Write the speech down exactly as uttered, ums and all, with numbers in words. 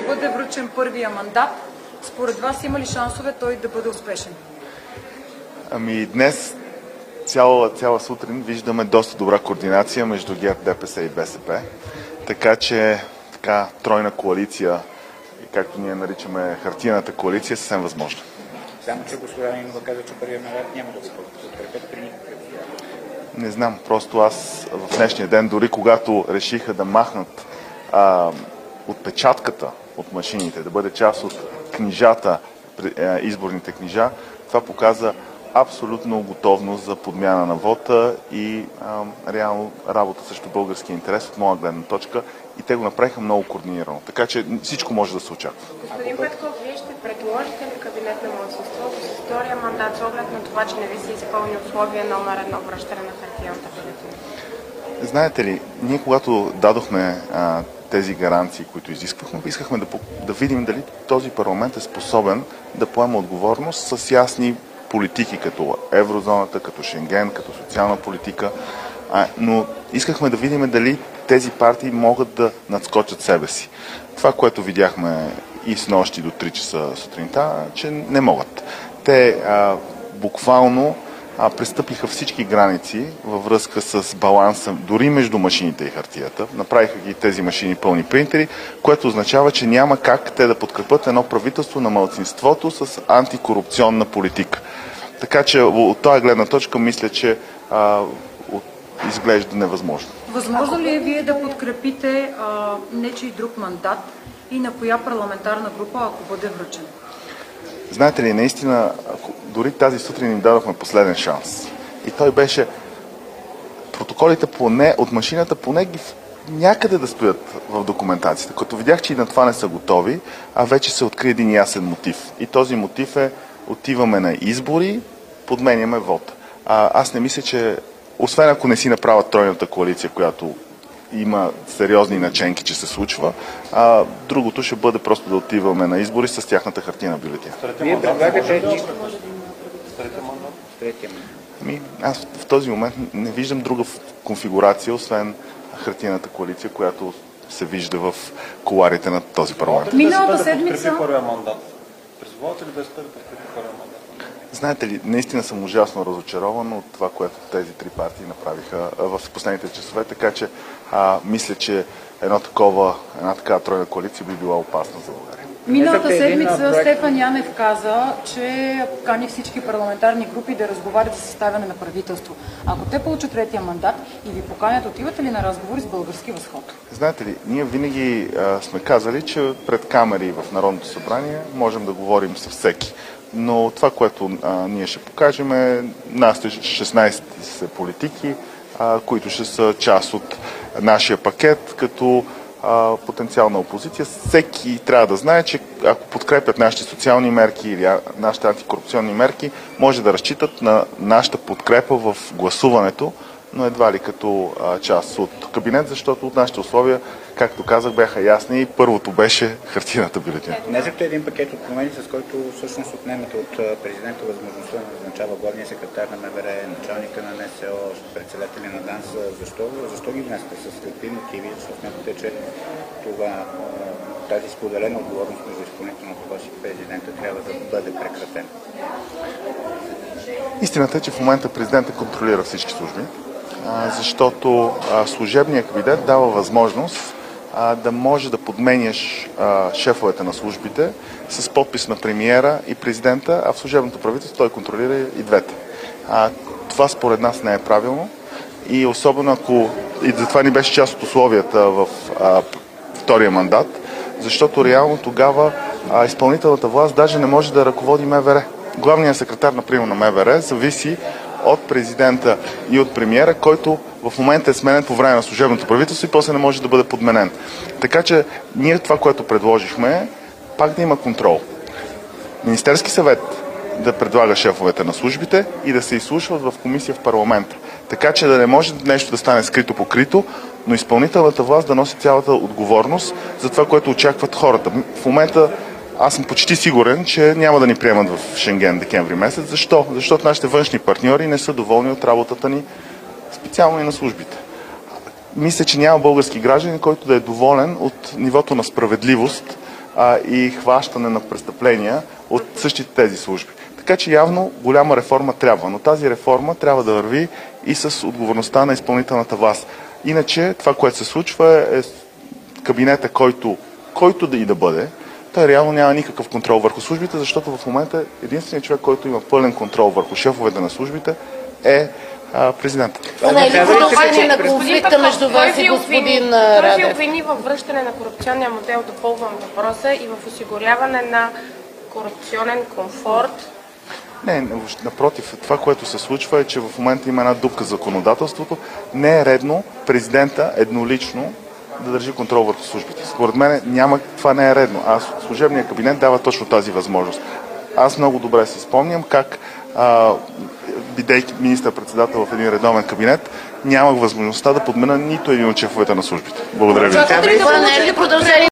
бъде връчен първия мандат, според вас има ли шансове той да бъде успешен? Ами днес цяла, цяла сутрин виждаме доста добра координация между ГЕРБ, ДПС и БСП. Така че така тройна коалиция, както ние наричаме хартияната коалиция, е съвсем възможна. Само че госпожа Нинова каза, че първият мандат няма да го подкрепят при никакви. Не знам, просто аз в днешния ден, дори когато решиха да махнат а, отпечатката от машините, да бъде част от книжата, изборните книжа, това показа абсолютно готовност за подмяна на вота и а, реално работа срещу българския интерес от моя гледна точка, и те го направиха много координирано. Така че всичко може да се очаква. Господин Петков, вие ще предложите ли кабинет на малцинството с втория мандат с оглед на това, че не ви се изпълни условие номер едно връщане на хартиената бюлетина? Знаете ли, ние когато дадохме а, тези гаранции, които изисквахме, искахме да, да видим дали този парламент е способен да поема отговорност с ясни политики, като еврозоната, като Шенген, като социална политика, а, но искахме да видим дали тези партии могат да надскочат себе си. Това, което видяхме и с нощи до три часа сутринта, че не могат. Те а, буквално а, престъпиха всички граници във връзка с баланса, дори между машините и хартията. Направиха ги тези машини пълни принтери, което означава, че няма как те да подкрепят едно правителство на малцинството с антикорупционна политика. Така че от тази гледна точка мисля, че а, от, изглежда невъзможно. Възможно ли е вие да подкрепите а, нечий друг мандат и на коя парламентарна група, ако бъде връчен? Знаете ли, наистина, дори тази сутрин им дадохме последен шанс. И той беше протоколите поне, от машината поне ги някъде да стоят в документацията. Като видях, че и на това не са готови, а вече се откри един ясен мотив. И този мотив е: отиваме на избори, подменяме вота. А, аз не мисля, че освен ако не си направят тройната коалиция, която има сериозни наченки, че се случва, а другото ще бъде просто да отиваме на избори с тяхната хартиена бюлетина. Вие предлагате нищо. Ами, аз в този момент не виждам друга конфигурация, освен хартиената коалиция, която се вижда в кулоарите на този парламент. Миналата седмица... Призовавате ли БСП да подкрепи първия мандат? Знаете ли, наистина съм ужасно разочарован от това, което тези три партии направиха в последните часове, така че а, мисля, че едно такова, една такава тройна коалиция би била опасна за България. Миналата седмица Стефан Янев каза, че кани всички парламентарни групи да разговарят за съставяне на правителство. Ако те получат третия мандат и ви поканят, отивате ли на разговори с Български възход? Знаете ли, ние винаги а, сме казали, че пред камери в Народното събрание можем да говорим с всеки. Но това, което а, ние ще покажем, е нашите шестнайсет политики, а, които ще са част от нашия пакет, като а, потенциална опозиция. Всеки трябва да знае, че ако подкрепят нашите социални мерки или а, нашите антикорупционни мерки, може да разчитат на нашата подкрепа в гласуването, но едва ли като а, част от кабинет, защото от нашите условия, както казах, бяха ясни и първото беше хартиената бюлетина. Внесохте един пакет от промени, с който всъщност отнемате от президента възможността да назначава главния секретар на МВР, началника на НСО, председателя на ДАНС. Защо, защо ги внесете? С какви мотиви? Защото смятате, че това, тази споделена отговорност между изпълнителната власт и президента трябва да бъде прекратена? Истината е, че в момента президентът контролира всички служби, защото служебният кабинет дава възможност да може да подменяш шефовете на службите с подпис на премиера и президента, а в служебното правителство той контролира и двете. Това според нас не е правилно и особено ако и затова ни беше част от условията в втория мандат, защото реално тогава изпълнителната власт даже не може да ръководи МВР. Главният секретар, например, на МВР зависи от президента и от премиера, който в момента е сменен по време на служебното правителство и после не може да бъде подменен. Така че ние това, което предложихме, е пак да има контрол. Министерски съвет да предлага шефовете на службите и да се изслушват в комисия в парламента. Така че да не може нещо да стане скрито покрито, но изпълнителната власт да носи цялата отговорност за това, което очакват хората. В момента аз съм почти сигурен, че няма да ни приемат в Шенген декември месец. Защо? Защото нашите външни партньори не са доволни от работата ни, специално и на службите. Мисля, че няма български гражданин, който да е доволен от нивото на справедливост, а, и хващане на престъпления от същите тези служби. Така че явно голяма реформа трябва, но тази реформа трябва да върви и с отговорността на изпълнителната власт. Иначе това, което се случва е кабинета, който, който да и да бъде, той реално няма никакъв контрол върху службите, защото в момента единственият човек, който има пълен контрол върху шефовете на службите е а, президентът. Това не е ли продължение на конфликта между вас и господин Радев? Той ви обвини във връщане на корупционния модел, допълвам въпроса, и в осигуряване на корупционен комфорт. Не, напротив, това, което се случва е, че в момента има една дупка в законодателството. Не е редно президента еднолично да държи контрол върху службите. Според мен няма, това не е редно. А служебният кабинет дава точно тази възможност. Аз много добре си спомням как, а, бидейки министър-председател в един редовен кабинет, нямах възможността да подмена нито един от шефовете на службите. Благодаря ви. Това не е ли продължение